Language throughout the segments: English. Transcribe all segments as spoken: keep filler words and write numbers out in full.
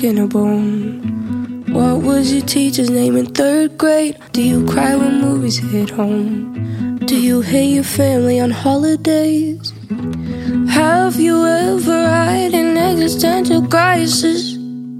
broken a bone? What was your teacher's name in third grade? Do you cry when movies hit home? Do you hate your family on holidays? Have you ever had an existential crisis?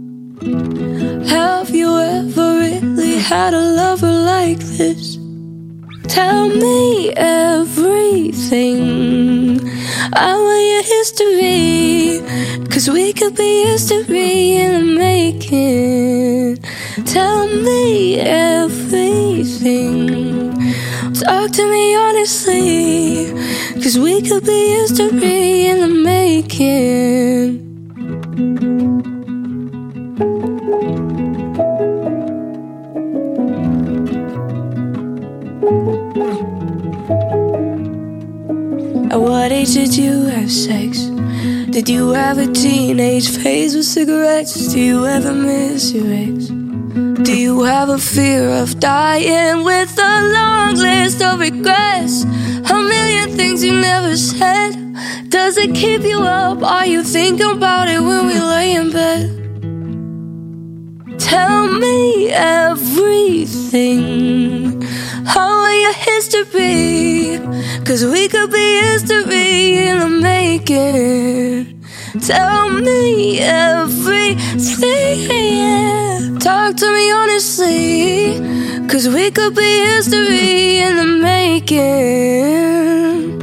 Have you ever really had a lover like this? Tell me everything. I want your history, 'cause we could be history in the making. Tell me everything. Talk to me honestly, 'cause we could be history in the making. At what age did you have sex? Did you have a teenage phase with cigarettes? Do you ever miss your ex? Do you have a fear of dying with a long list of regrets? A million things you never said. Does it keep you up? Are you thinking about it when we lay in bed? Tell me everything. I want your history, 'cause we could be history in the making. Tell me everything. Talk to me honestly, 'cause we could be history in the making.